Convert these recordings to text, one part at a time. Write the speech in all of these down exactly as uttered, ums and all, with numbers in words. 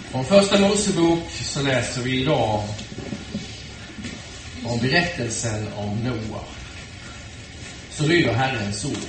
Från första Mosebok så läser vi idag om berättelsen om Noa. Så lyder Herrens ord.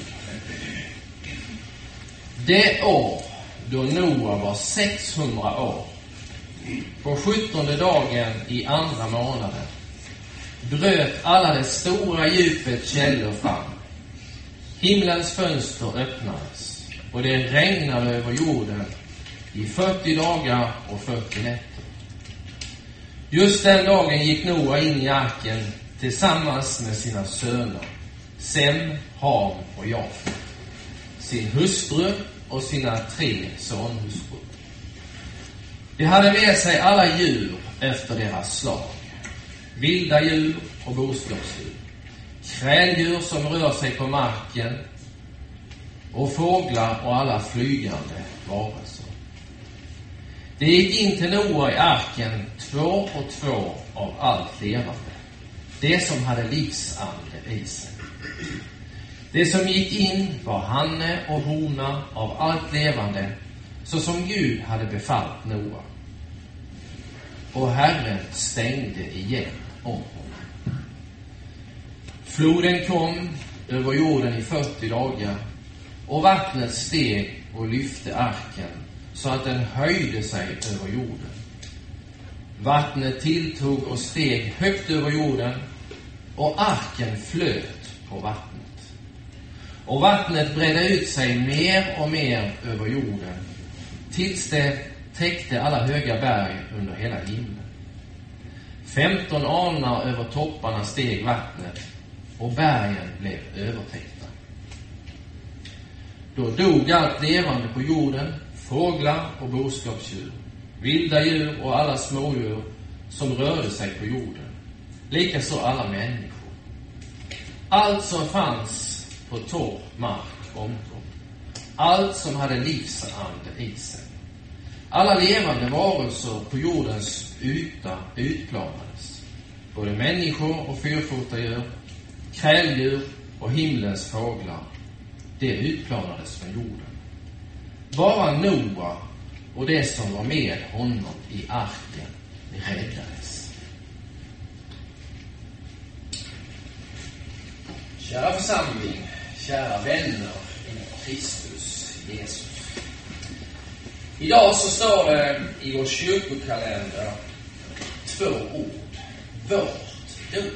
Det år då Noa var sexhundra år, på sjuttonde dagen i andra månaden, bröt alla det stora djupet källor fram. Himlens fönster öppnades och det regnade över jorden i fyrtio dagar och fyrtio nätter. Just den dagen gick Noa in i arken tillsammans med sina söner, Sem, Ham och Jafet, sin hustru och sina tre sonhustrur. De hade med sig alla djur efter deras slag, vilda djur och boskapsdjur, kräldjur som rör sig på marken och fåglar och alla flygande varelser. Det gick in till Noa i arken två och två av allt levande, det som hade livsande i sig. Det som gick in var hanne och hona av allt levande, så som Gud hade befallt Noa. Och Herren stängde igen om honom. Floden kom över jorden i fyrtio dagar, och vattnet steg och lyfte arken så att den höjde sig över jorden. Vattnet tilltog och steg högt över jorden, och arken flöt på vattnet. Och vattnet bredde ut sig mer och mer över jorden, tills det täckte alla höga berg under hela himlen. Femton alnar över topparna steg vattnet, och bergen blev övertäckta. Då dog allt levande på jorden, fåglar och boskapsdjur, vilda djur och alla smådjur som rörde sig på jorden, likaså alla människor. Allt som fanns på torr mark omkom, allt som hade livsande i sig. Alla levande varelser på jordens yta utplånades, både människor och fyrfotadjur, kräldjur och himlens fåglar. Det utplånades från jorden. Bara Noa och det som var med honom i arken räddades. Kära församling, kära vänner i Kristus Jesus. Idag så står det i vår kyrkokalender två ord: vårt dop.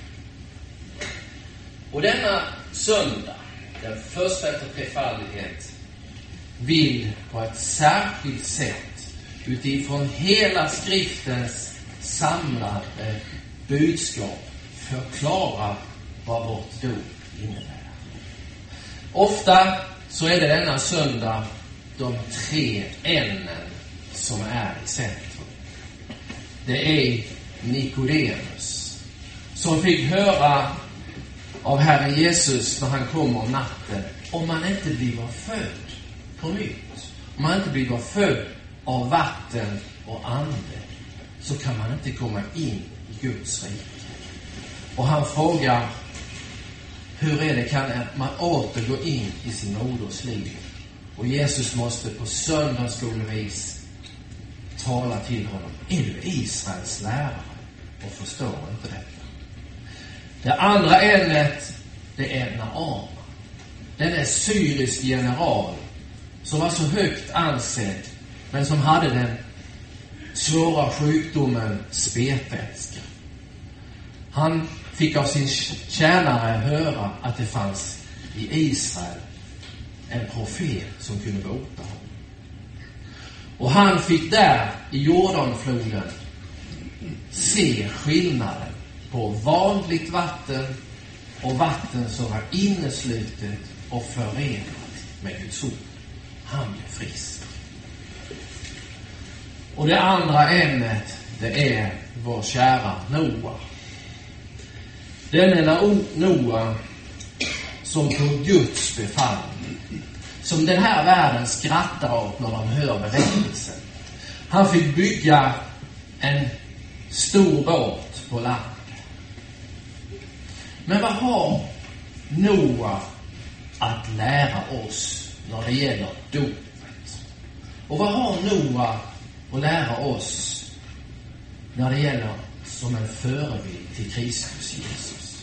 Och denna söndag, den första efter trefaldighet, vill på ett särskilt sätt utifrån hela skriftens samlade budskap förklara vad vårt dop innebär. Ofta så är det denna söndag de tre ämnen som är i centrum. Det är Nikodemus som fick höra av Herren Jesus när han kom om natten: om man inte blir född på nytt, om man inte blir född av vatten och ande, så kan man inte komma in i Guds rike. Och han frågar: hur är det, kan man återgå in i sin moders liv? Och Jesus måste på söndagsskolevis tala till honom: är du Israels lärare och förstår inte detta? Det andra ämnet, det är Naaman. Den är syrisk general som var så högt ansedd, men som hade den svåra sjukdomen spetälska. Han fick av sin tjänare höra att det fanns i Israel en profet som kunde bota honom. Och han fick där i Jordanfloden se skillnaden på vanligt vatten och vatten som var inneslutet och förenat med Guds ord. Han blev frisk. Och det andra ämnet, det är vår kära Noa. Den är Noa som på Guds befallning, som den här världen skrattar åt när de hör berättelsen. Han fick bygga en stor båt på land. Men vad har Noa att lära oss när det gäller dopet? Och vad har Noa och lära oss när det gäller som en förebild till Kristus Jesus.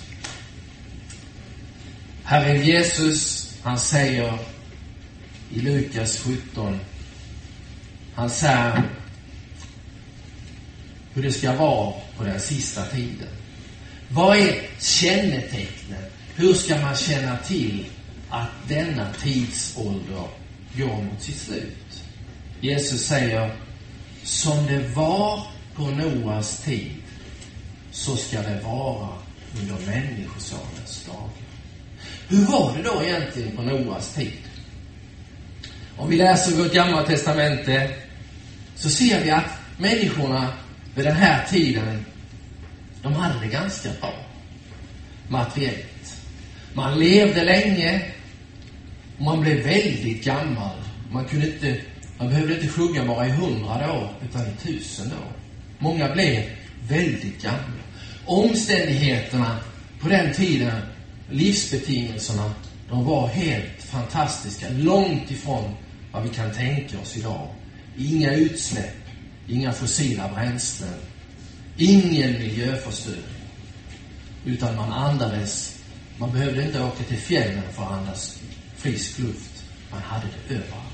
Herren Jesus, han säger i Lukas sjutton, han säger hur det ska vara på den sista tiden. Vad är kännetecknet? Hur ska man känna till att denna tidsålder går mot sitt slut? Jesus säger, som det var på Noas tid, så ska det vara under människosonens dagar. Hur var det då egentligen på Noas tid? Om vi läser vårt gamla testamente så ser vi att människorna vid den här tiden, de hade det ganska bra materiellt. Man levde länge och man blev väldigt gammal. Man kunde inte, man behövde inte sjunga bara i hundra år utan i tusen år. Många blev väldigt gamla. Omständigheterna på den tiden, livsbetingelserna, de var helt fantastiska. Långt ifrån vad vi kan tänka oss idag. Inga utsläpp, inga fossila bränslen, ingen miljöförstöring. Utan man andades, man behövde inte åka till fjällen för att andas frisk luft. Man hade det överallt.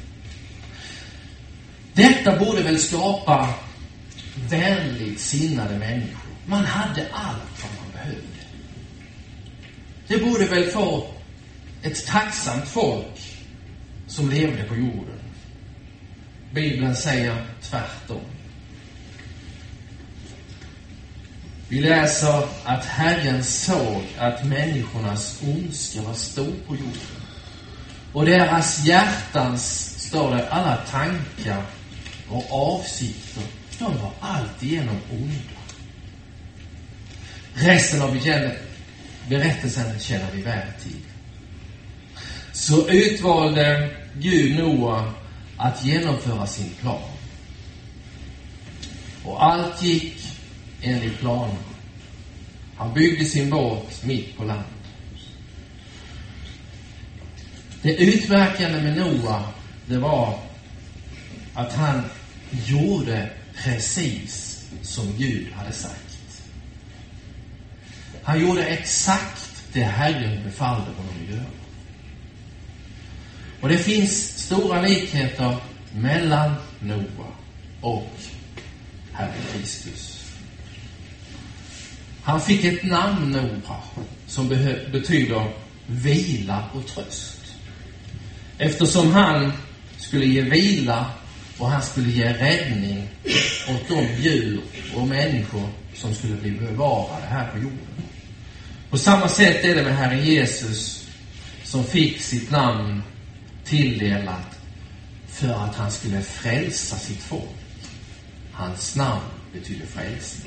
Detta borde väl skapa vänligt sinnade människor. Man hade allt vad man behövde. Det borde väl få ett tacksamt folk som levde på jorden. Bibeln säger tvärtom. Vi läser att Herren såg att människornas ondska var stor på jorden. Och deras hjärtans, står det, alla tankar och avsikter, de var alltigenom onda. Resten av berättelsen känner vi väl till. Så utvalde Gud Noa att genomföra sin plan. Och allt gick enligt planen. Han byggde sin båt mitt på land. Det utmärkande med Noa, det var att han gjorde precis som Gud hade sagt. Han gjorde exakt det Herren befallde honom att göra. Och det finns stora likheter mellan Noa och Herren Kristus. Han fick ett namn, Noa, som behö- betyder vila och tröst. Eftersom han skulle ge vila och han skulle ge räddning åt de djur och människor som skulle bli bevarade här på jorden. På samma sätt är det med Herren Jesus, som fick sitt namn tilldelat för att han skulle frälsa sitt folk. Hans namn betyder frälsning.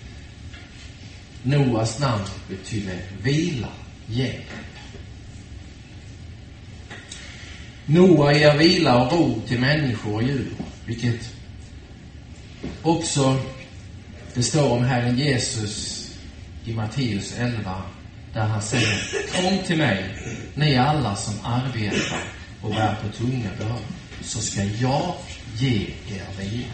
Noas namn betyder vila, hjälp. Noa ger vila och ro till människor och djur, vilket också det står om Herren Jesus i Matteus elva, där han säger: kom till mig, ni alla som arbetar och bär på tunga bördor, så ska jag ge er vila.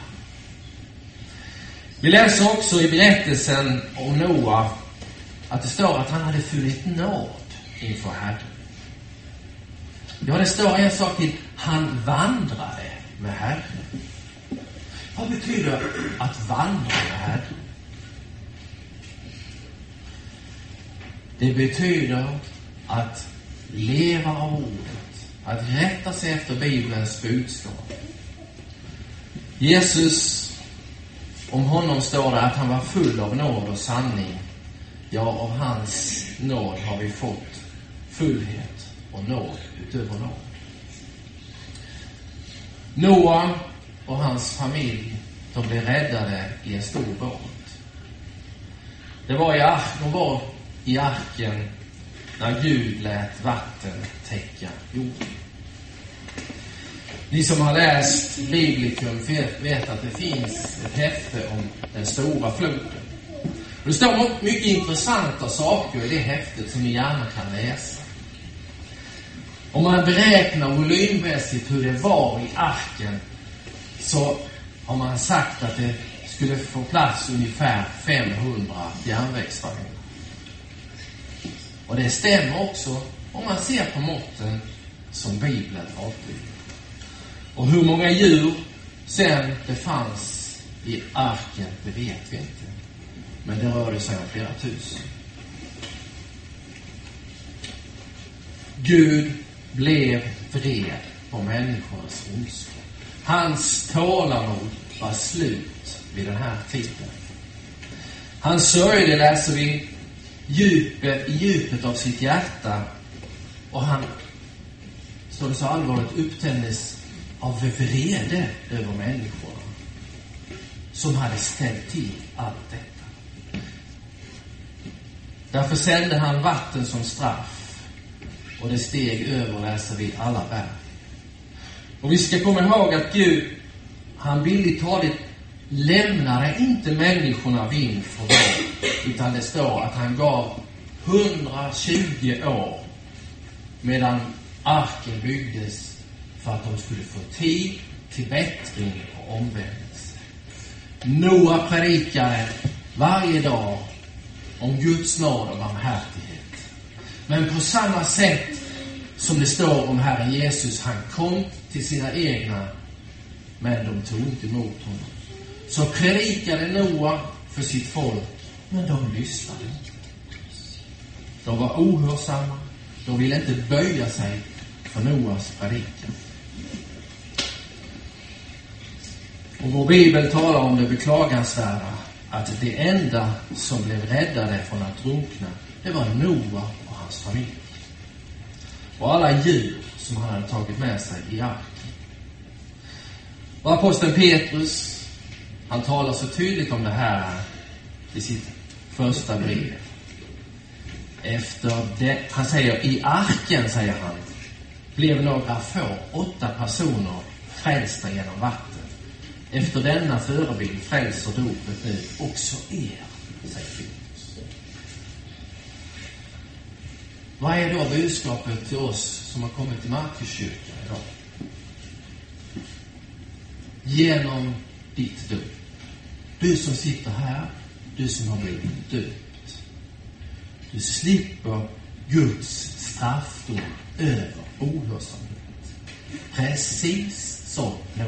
Vi läser också i berättelsen om Noa att det står att han hade funnit nåd inför Herren. Ja, det står en sak till: han vandrade med Herren. Vad betyder att vandra med Herren? Det betyder att leva av ordet, att rätta sig efter Bibelns budskap. Jesus, om honom står det att han var full av nåd och sanning. Ja, av hans nåd har vi fått fullhet och nåd utöver nåd. Noa och hans familj, de blev räddade i en stor båt. Det var i ark, de var i arken när Gud lät vatten täcka jorden. Ni som har läst Biblikum vet att det finns ett häfte om den stora floden. Det står mycket intressanta saker i det häftet som ni gärna kan läsa. Om man beräknar volymmässigt hur det var i arken, så har man sagt att det skulle få plats ungefär femhundra järnvägsvagnar. Och det stämmer också om man ser på måtten som Bibeln avbildar. Och hur många djur sen det fanns i arken, det vet vi inte. Men det rörde sig om flera tusen. Gud blev vred på människornas ondska. Hans tålamod var slut vid den här tiden. Han sörjde, läser vi, djupet, i djupet av sitt hjärta. Och han, står det så allvarligt, upptändes av vrede över människorna som hade ställt till allt detta. Därför sände han vatten som straff, och det steg över, läser vi, alla berg. Och vi ska komma ihåg att Gud, han billigt talat lämnade inte människorna vind för våg, utan det står att han gav hundratjugo år medan arken byggdes, för att de skulle få tid till bättring och omvändelse. Noa predikade varje dag om Guds nåd och barmhärtighet. Men på samma sätt som det står om Herren Jesus, han kom till sina egna, men de tog inte emot honom. Så predikade Noa för sitt folk, men de lyssnade inte. De var ohörsamma. De ville inte böja sig för Noas predikan. Och vår Bibel talar om det beklagansvärda, att det enda som blev räddade från att drunkna, det var Noa och hans familj. Och alla djur som han hade tagit med sig i arken. Och aposteln Petrus, han talar så tydligt om det här i sitt första brev. Efter det, han säger, i arken, säger han, blev några få, åtta personer frälsta genom vatten. Efter denna förebild frälser dopet nu också er, säger Petrus. Vad är då budskapet till oss som har kommit till Markuskyrkan idag? Genom ditt dop. Du som sitter här, du som har blivit döpt. Du slipper Guds straffdom över ohörsamhet. Precis som Noa.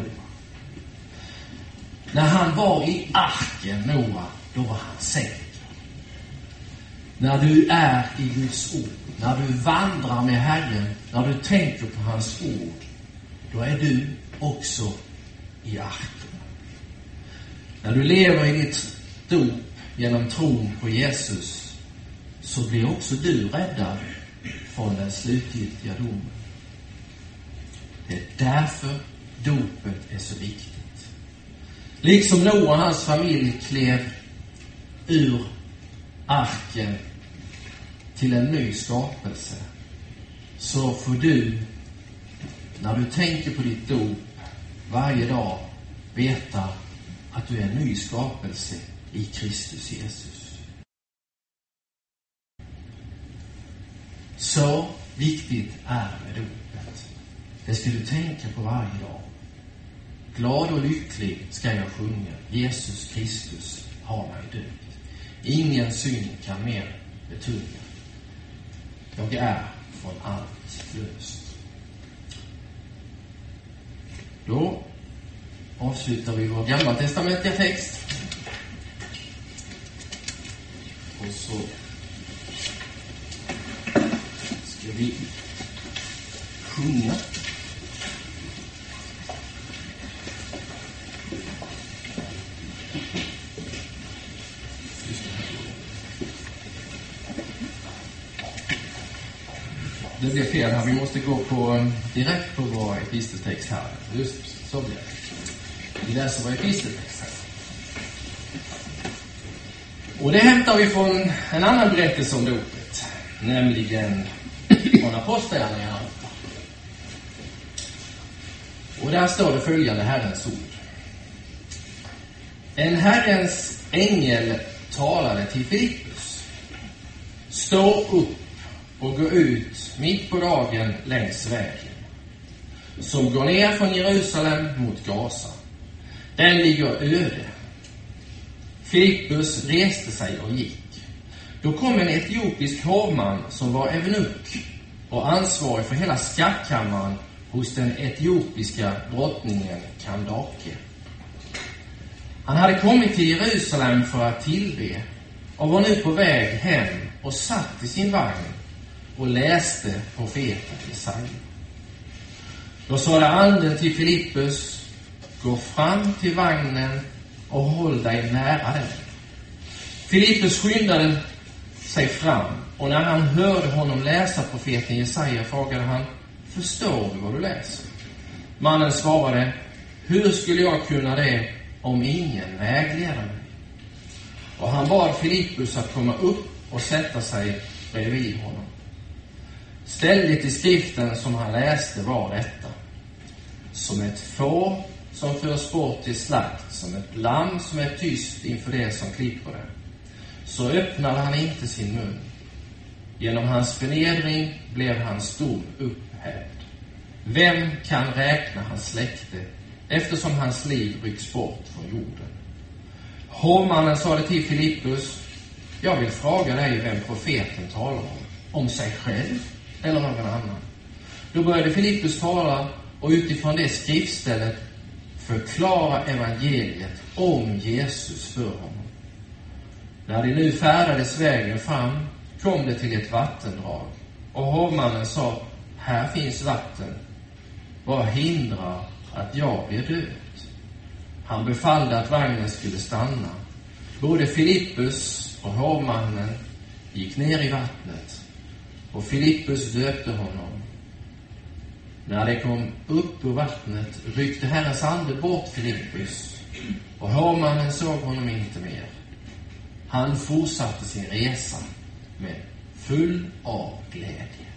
När han var i arken, Noa, då var han säker. När du är i Guds ord, när du vandrar med Herren, när du tänker på hans ord, då är du också i arken. När du lever i ditt dop genom tron på Jesus, så blir också du räddad från den slutgiltiga domen. Det är därför dopet är så viktigt. Liksom Noa och hans familj klev ur arken till en ny skapelse, så får du, när du tänker på ditt dop varje dag, veta att du är en ny skapelse i Kristus Jesus. Så viktigt är med dopet. Det ska du tänka på varje dag. Glad och lycklig ska jag sjunga, Jesus Kristus har mig döpt. Ingen synd kan mer betunga. Jag är från allt löst. Då avslutar vi vår gamla testamentliga text. Och så ska vi sjunga. Det blir fel här. Vi måste gå på, direkt på vår episteltext här. Just så blir det. Vi läser vår episteltext här. Och det hämtar vi från en annan berättelse om dopet. Nämligen från Apostlagärningarna. Och där står det följande Herrens ord. En Herrens ängel talade till Filippus. Stå upp och gå ut mitt på dagen längs vägen som går ner från Jerusalem mot Gaza. Den ligger öde. Filippus reste sig och gick. Då kom en etiopisk hovman som var evenuk och ansvarig för hela skattkammaren hos den etiopiska drottningen Kandake. Han hade kommit till Jerusalem för att tillbe och var nu på väg hem och satt i sin vagn och läste profeten Jesaja. Då sade anden till Filippus: gå fram till vagnen och håll dig nära den. Filippus skyndade sig fram, och när han hörde honom läsa profeten Jesaja frågade han: förstår du vad du läser? Mannen svarade: hur skulle jag kunna det om ingen vägleder mig? Och han bad Filippus att komma upp och sätta sig bredvid honom. Stället i skriften som han läste var detta: som ett får som förs bort till slakt, som ett lamm som är tyst inför det som klipper det, så öppnade han inte sin mun. Genom hans förnedring blev hans dom upphävd. Vem kan räkna hans släkte, eftersom hans liv rycks bort från jorden? Hovmannen sade till Filippus: jag vill fråga dig vem profeten talar om, om sig själv eller någon annan. Då började Filippus tala och utifrån det skriftstället förklara evangeliet om Jesus för honom. När de nu färdades vägen fram kom det till ett vattendrag, och hovmannen sa: här finns vatten. Vad hindrar att jag blir död? Han befallde att vagnen skulle stanna. Både Filippus och hovmannen gick ner i vattnet, och Filippus döpte honom. När de kom upp ur vattnet ryckte Herrens ande bort Filippus, och hovmannen såg honom inte mer. Han fortsatte sin resa med full av glädje.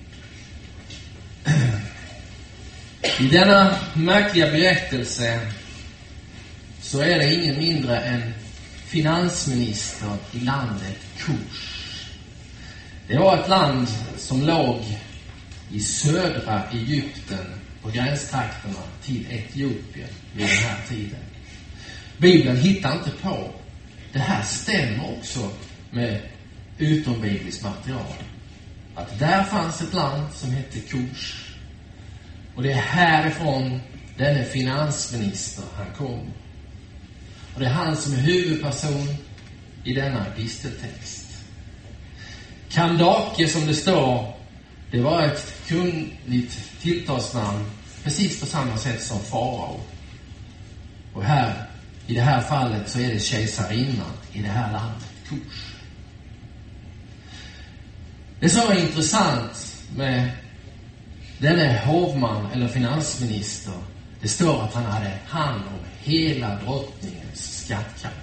I denna märkliga berättelse så är det ingen mindre än finansminister i landet Kush. Det var ett land som låg i södra Egypten på gränstrakterna till Etiopien vid den här tiden. Bibeln hittar inte på. Det här stämmer också med utombibliskt material. Att där fanns ett land som hette Kush. Och det är härifrån denne finansminister han kom. Och det är han som är huvudperson i denna episteltext. Kandake, som det står, det var ett kungligt tilltalsnamn precis på samma sätt som farao. Och här, i det här fallet, så är det kejsarinnan i det här landet, Kush. Det som är intressant med denne hovman eller finansminister, det står att han hade hand om hela drottningens skattkammare.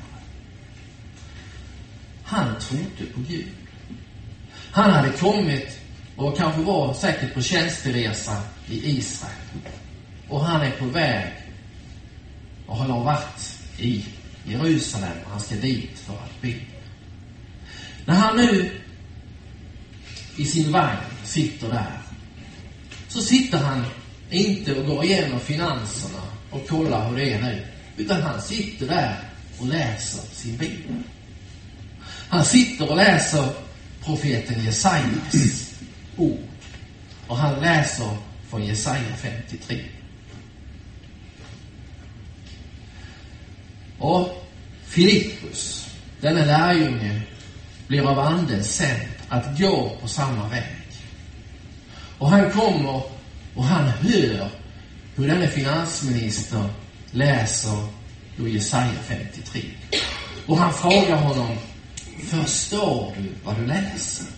Han trodde på Gud. Han hade kommit och kanske var säkert på tjänsteresa i Israel. Och han är på väg och har varit i Jerusalem. Han ska dit för att be. När han nu i sin vagn sitter där, så sitter han inte och går igenom finanserna och kollar hur det är nu, utan han sitter där och läser sin bibel. Han sitter och läser profeten Jesajas ord, och han läser från Jesaja femtiotre. Och Filippus, denne lärjunge, blir av anden sänd att gå på samma väg. Och han kommer och han hör hur denne finansminister läser ur Jesaja femtiotre. Och han frågar honom: förstår du vad du läser?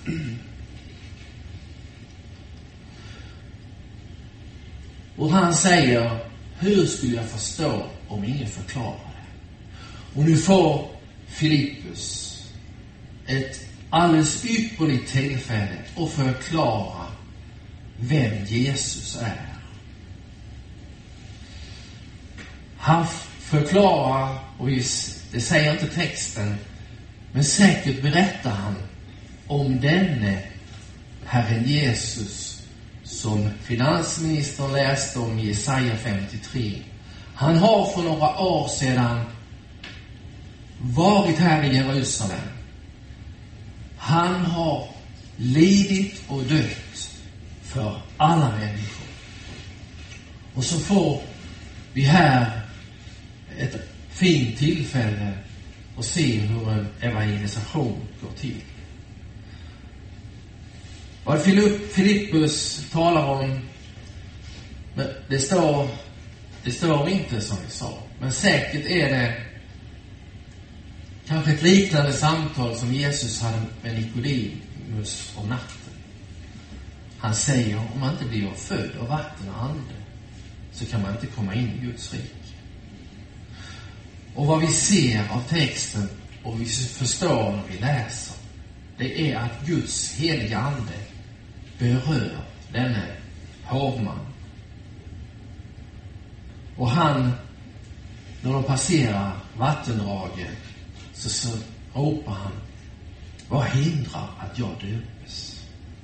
Och han säger: hur skulle jag förstå om ingen förklarar det? Och nu får Filippus ett alldeles ypperligt tillfälle att förklara vem Jesus är. Han förklarar, och visst, det säger inte texten, men säkert berättar han om denne Herren Jesus som finansministern läste om i Jesaja femtiotre. Han har för några år sedan varit här i Jerusalem. Han har lidit och dött för alla människor. Och så får vi här ett fint tillfälle att se hur en evangelisation går till. Vad Filippus talar om, det står, det står inte som vi sa. Men säkert är det kanske ett liknande samtal som Jesus hade med Nikodemus om natten. Han säger, om man inte blir född av vatten och ande så kan man inte komma in i Guds rike. Och vad vi ser av texten och vi förstår när vi läser, det är att Guds heliga ande berör denne hovman. Och han, när de passerar vattendraget, så, så ropar han, vad hindrar att jag döpes?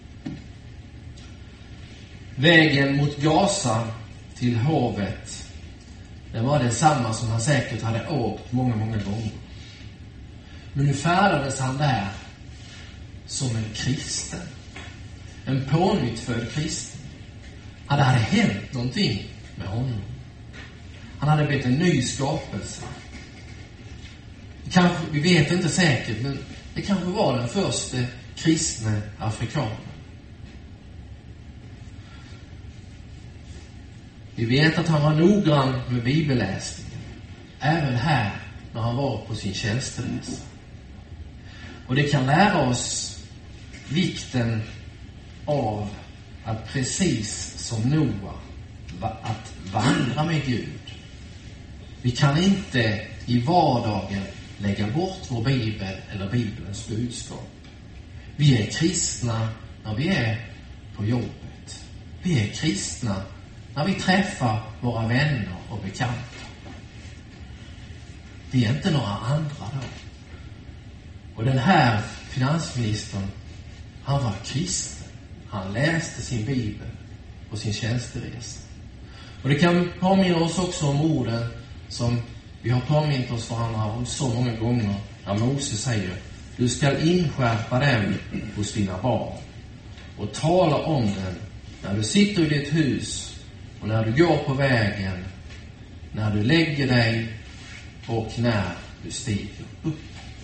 Vägen mot Gaza till hovet, det var detsamma som han säkert hade åkt många, många gånger. Men nu färdades han där som en kristen. En pånyttfödd kristen. Det hade hänt någonting med honom. Han hade blivit en ny skapelse. Kanske, vi vet inte säkert, men det kanske var den första kristna afrikanen. Vi vet att han var noggrann med bibelläsningen. Även här när han var på sin tjänsteresa. Och det kan lära oss vikten av att precis som Noa att vandra med Gud. Vi kan inte i vardagen lägga bort vår bibel eller bibelns budskap. Vi är kristna när vi är på jobbet. Vi är kristna när vi träffar våra vänner och bekanta. Vi är inte några andra då. Och den här finansministern, han var kristen. Han läste sin bibel på sin tjänsteresa. Och det kan påminna oss också om orden som vi har påmint oss varandra om så många gånger. När Moses säger, du ska inskärpa dem hos dina barn och tala om den när du sitter i ditt hus och när du går på vägen, när du lägger dig och när du stiger upp.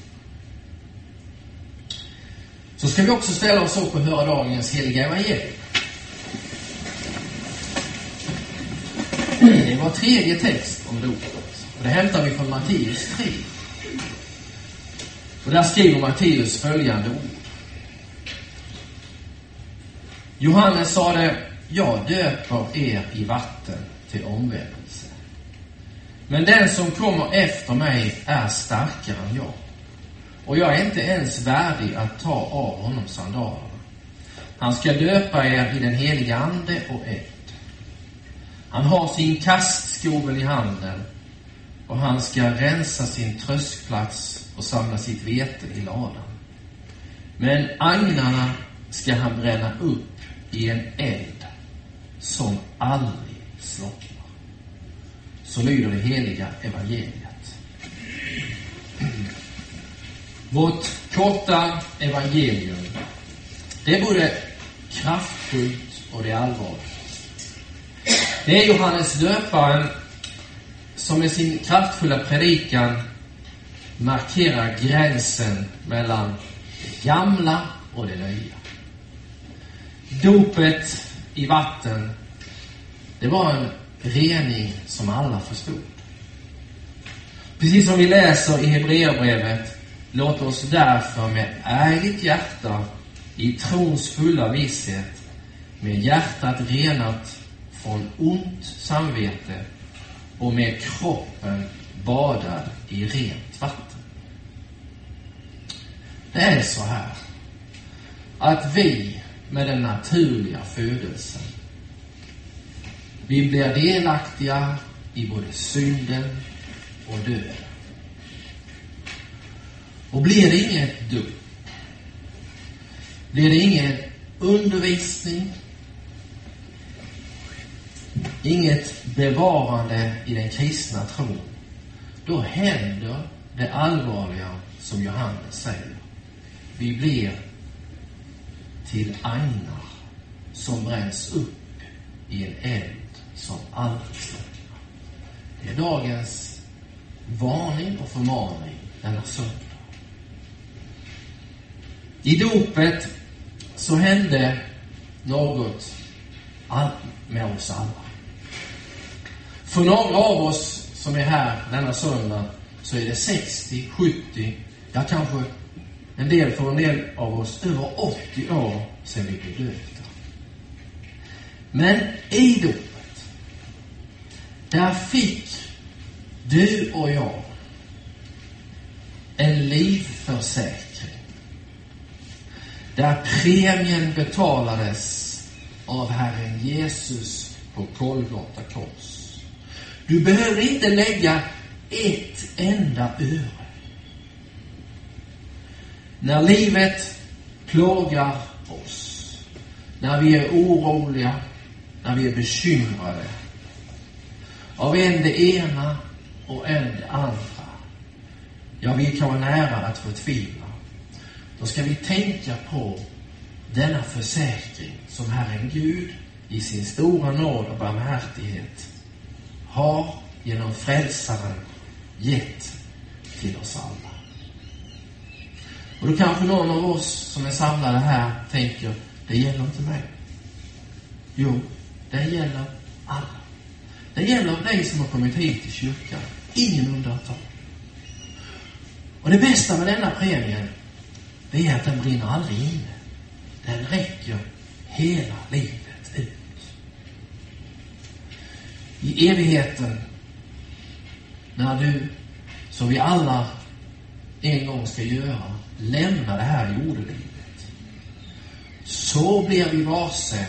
Så ska vi också ställa oss upp och höra dagens heliga evangelium. Det var tredje text om dopet. Och det hämtar vi från Matteus tre. Och där skriver Matteus följande ord. Johannes sade, jag döper er i vatten till omvändelse. Men den som kommer efter mig är starkare än jag. Och jag är inte ens värdig att ta av honom sandalerna. Han ska döpa er i den heliga ande och eld. Han har sin kastskovel i handen och han ska rensa sin tröskplats och samla sitt vete i ladan. Men agnarna ska han bränna upp i en eld som aldrig slocknar. Så lyder det heliga evangeliet. Vårt korta evangelium, det är både kraftfullt och det är allvarligt. Det är Johannes döparen som med sin kraftfulla predikan markerar gränsen mellan det gamla och det nya. Dopet i vatten, det var en rening som alla förstod. Precis som vi läser i Hebreerbrevet, låt oss därför med ärligt hjärta i trons fulla visshet, med hjärtat renat från ont samvete och med kroppen badad i rent vatten. Det är så här att vi med den naturliga födelsen, vi blir delaktiga i både synden och döden. Och blir det inget dop, blir det ingen undervisning, inget bevarande i den kristna tron, då händer det allvarliga som Johannes säger. Vi blir till agnar som bränns upp i en eld som aldrig slocknar. Det är dagens varning och förmaning denna söndag. I dopet så hände något med oss alla. För några av oss som är här denna söndag så är det sextio, sjuttio, ja kanske en del för en del av oss över åttio år sedan vi blev döpta. Men i dopet, där fick du och jag en livförsäkring. Där premien betalades av Herren Jesus på Golgata kors. Du behöver inte lägga ett enda öre. När livet plågar oss, när vi är oroliga, när vi är bekymrade av en det ena och en det andra, ja, vi kan vara nära att förtvivla, då ska vi tänka på denna försäkring som Herren Gud i sin stora nåd och barmhärtighet har genom frälsaren gett till oss alla. Och då kanske någon av oss som är samlade här tänker, det gäller inte mig. Jo, det gäller alla. Det gäller dig som har kommit hit till kyrkan. Ingen undantag. Och det bästa med denna premien, det är att den brinner aldrig inne. Den räcker hela livet ut. I evigheten, när du, som vi alla en gång ska göra, lämnar det här jordelivet, så blir vi varse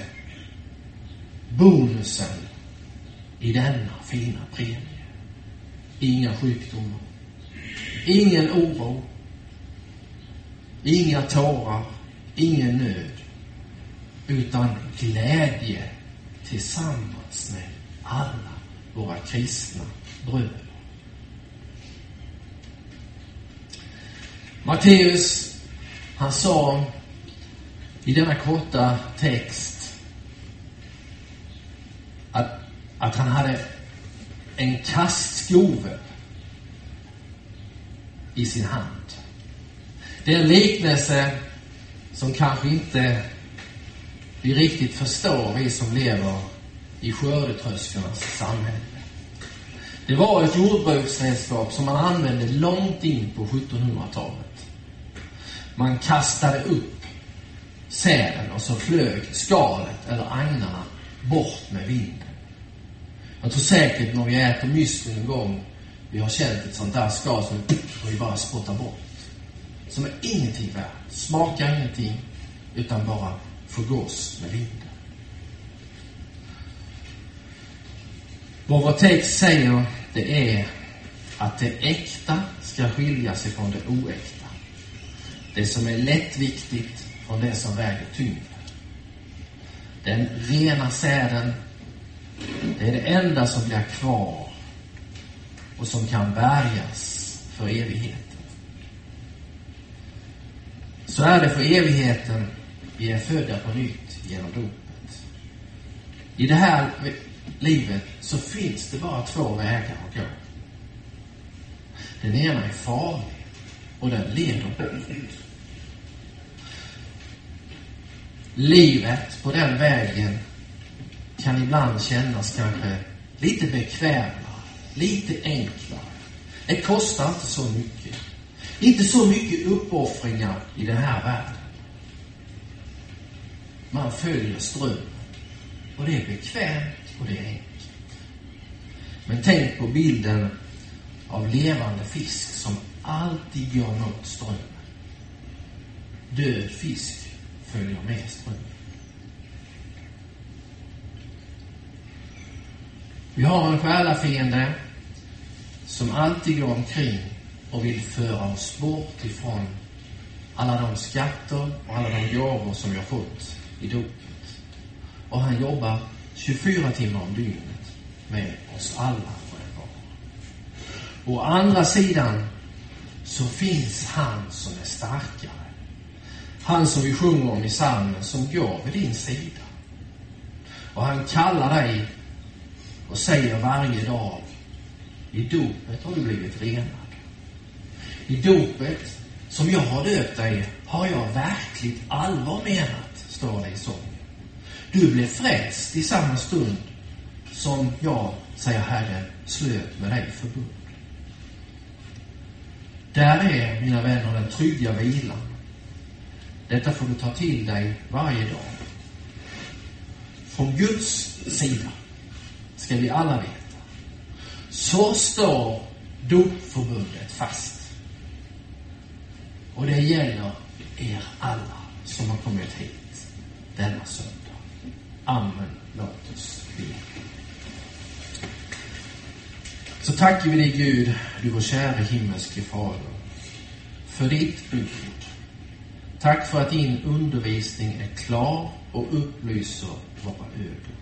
bonusen i denna fina premie. Inga sjukdomar, ingen oro, inga tårar, ingen nöd, utan glädje tillsammans med alla våra kristna bröder. Matteus, han sa i denna korta text att, att han hade en kastskove i sin hand. Det är en liknelse som kanske inte vi riktigt förstår, vi som lever i skördetröskornas samhälle. Det var ett jordbruksredskap som man använde långt in på sjuttonhundratalet. Man kastade upp säden och så flög skalet eller agnarna bort med vinden. Jag tror säkert när vi äter müsli en gång, vi har känt ett sånt där skal som vi bara spottar bort. Som är ingenting värt, smakar ingenting, utan bara förgås med vinden. Vad vår text säger, det är att det äkta ska skilja sig från det oäkta. Det som är lättviktigt från det som väger tyngre. Den rena säden, det är det enda som blir kvar och som kan bärgas för evigheten. Så är det för evigheten. Vi är födda på nytt genom dopet. I det här livet så finns det bara två vägar att gå. Den ena är farlig och den leder bort. Livet på den vägen kan ibland kännas kanske lite bekvämare, lite enklare. Det kostar inte så mycket. Inte så mycket uppoffringar i den här världen. Man följer strömmen. Och det är bekvämt och det är enkelt. Men tänk på bilden av levande fisk som alltid går mot strömmen. Död fisk följer med strömmen. Vi har en själafiende som alltid går omkring och vill föra oss bort ifrån alla de skatter och alla de gåvor som vi har fått i dopet. Och han jobbar tjugofyra timmar om dygnet med oss alla på en var. Å andra sidan så finns han som är starkare. Han som vi sjunger om i psalmen, som går vid din sida. Och han kallar dig och säger varje dag: i dopet har du blivit renad. I dopet som jag har döpt dig har jag verkligt allvar menat, står det i sången. Du blev frälst i samma stund som jag, säger Herren, slöt med dig förbund. Där är, mina vänner, den trygga vilan. Detta får du ta till dig varje dag. Från Guds sida ska vi alla veta, så står dopförbundet fast. Och det gäller er alla som har kommit hit denna söndag. Amen. Låt oss be. Så tackar vi dig, Gud, du vår kära himmelske Fader, för ditt ord. Tack för att din undervisning är klar och upplyser våra ögon.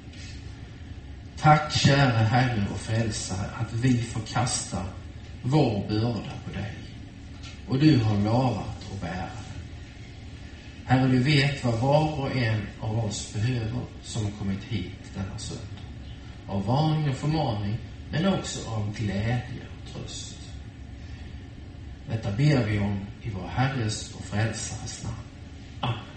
Tack, kära Herre och Frälsare, att vi får kasta vår börda på dig. Och du har lovat att bära den. Herre, du vet vad var och en av oss behöver som har kommit hit denna söndag. Av varning och förmaning, men också av glädje och tröst. Detta ber vi om i vår Herres och Frälsares namn. Amen.